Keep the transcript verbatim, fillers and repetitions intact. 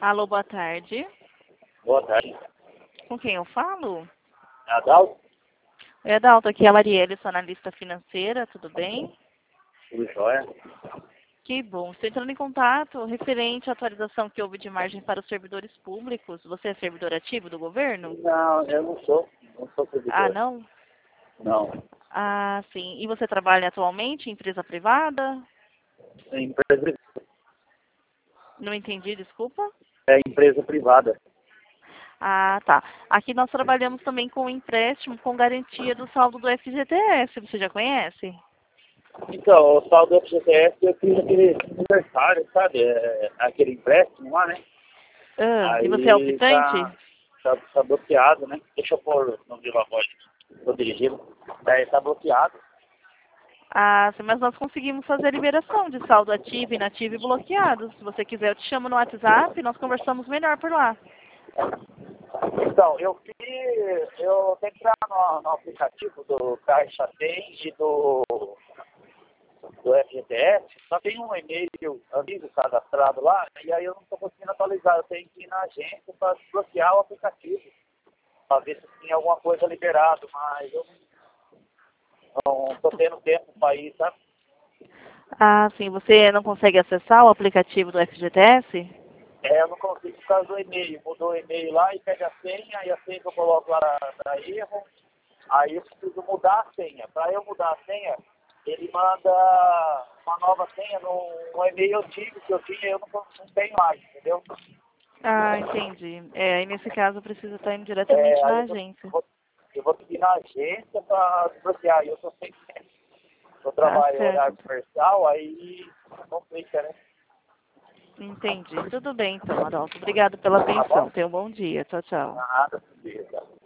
Alô, boa tarde. Boa tarde. Com quem eu falo? Adalto? Oi, Adalto, aqui é a Marielle, sou analista financeira, tudo bem? Tudo jóia? Que bom. Estou entrando em contato referente à atualização que houve de margem para os servidores públicos. Você é servidor ativo do governo? Não, eu não sou. Não sou Ah, servidor. não? Não. Ah, sim. E você trabalha atualmente em empresa privada? É empresa, pri- Não entendi, desculpa. é empresa privada. Ah, tá. Aqui nós trabalhamos também com empréstimo com garantia do saldo do F G T S. Você já conhece? Então, o saldo do F G T S eu fiz aquele aniversário, sabe? É, aquele empréstimo lá, né? Ah, e você é Aí optante? tá, tá, tá bloqueado, né? Deixa eu pôr no viva voz. Tô dirigindo. Daí tá bloqueado. Ah, sim, mas nós conseguimos fazer a liberação de saldo ativo, inativo e bloqueado. Se você quiser, eu te chamo no WhatsApp e nós conversamos melhor por lá. Então, eu fiz, eu tenho que entrar no, no aplicativo do Caixa Tem e do do F G T S, só tem um e-mail amigo cadastrado lá, e aí eu não estou conseguindo atualizar. Eu tenho que ir na agência para desbloquear o aplicativo, para ver se tem alguma coisa liberado, mas eu não estou tendo tempo para ir, sabe? Ah, sim, você não consegue acessar o aplicativo do F G T S? É, eu não consigo por causa do e-mail. Mudou o e-mail lá e pega a senha, e a senha que eu coloco lá dá erro. Aí eu preciso mudar a senha. Para eu mudar a senha, ele manda uma nova senha no e-mail antigo que eu tinha, eu não, não tenho mais, entendeu? Ah, entendi. É, aí nesse caso eu preciso estar indo diretamente É, aí na eu vou, agência. vou, eu vou pedir na agência para desbloquear. Eu tô sem eu Tá trabalho em certo. horário comercial, aí complica, né? Entendi. Tudo bem então, Adalto. Obrigado pela Tá bom? atenção. Tenha um bom dia. Tchau, tchau. Nada, beleza.